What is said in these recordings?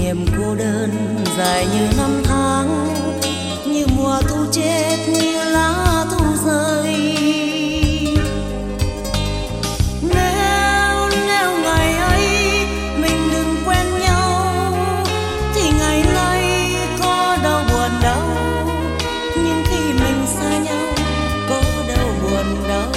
niềm cô đơn dài như năm tháng, như mùa thu chết, như lá thu rơi. Nếu ngày ấy mình đừng quen nhau thì ngày nay có đâu buồn đâu, nhưng khi mình xa nhau có đâu buồn đâu.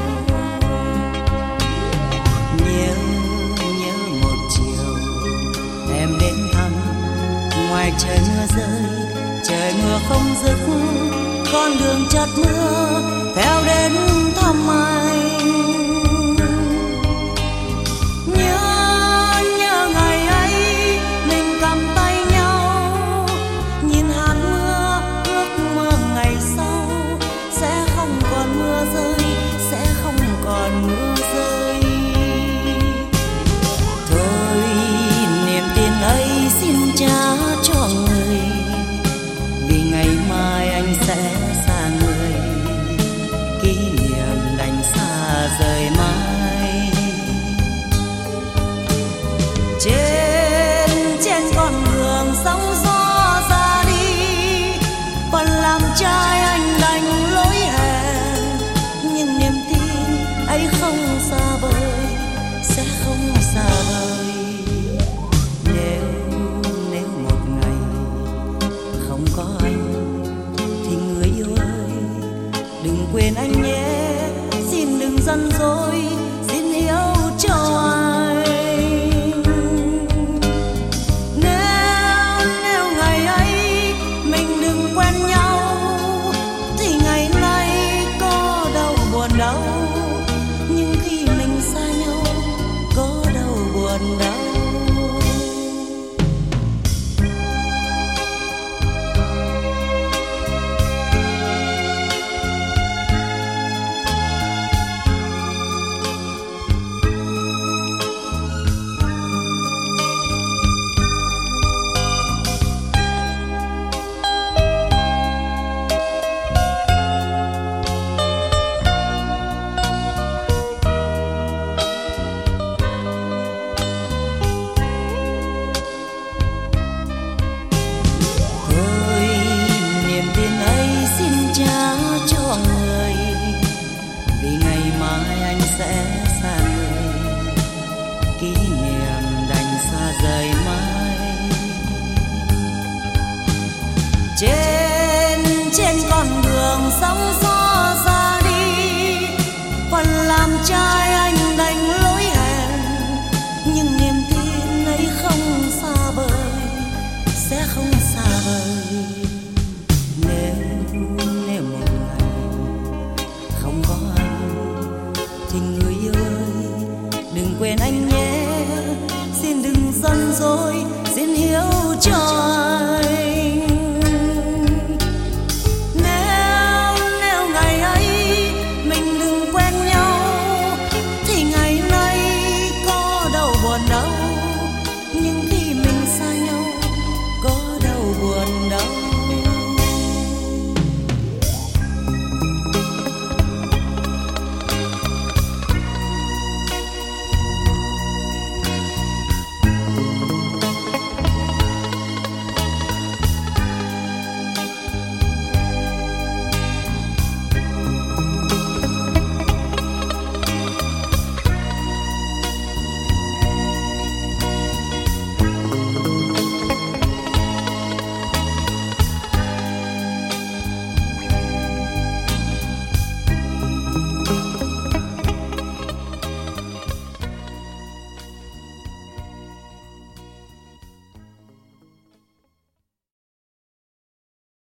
Nhớ một chiều em đến thăm, ngoài trời mưa rơi, trời mưa không dứt, con đường chợt mưa theo đến thăm anh. Nhớ ngày ấy mình cầm tay nhau, nhìn hạt mưa ước mơ ngày sau sẽ không còn mưa rơi, sẽ không còn mưa rơi. Thôi niềm tin ấy xin trả cho người, vì ngày mai anh sẽ xa người, kỷ niệm đành xa rời mãi. Trên con đường sóng gió ra đi, phần làm trai anh đành lối hẹn, nhưng niềm tin ấy không xa vời, sẽ không xa vời. Nếu một ngày không có anh thì người yêu ơi, đừng quên anh nhé, xin đừng giận dỗi, xin yêu cho anh. Nếu ngày ấy mình đừng quen nhau thì ngày nay có đâu buồn đâu, nhưng khi mình xa nhau có đâu buồn đâu. Sẽ xa người, kỷ niệm đành xa rời mãi. Trên con đường sóng gió ra đi, phần làm trai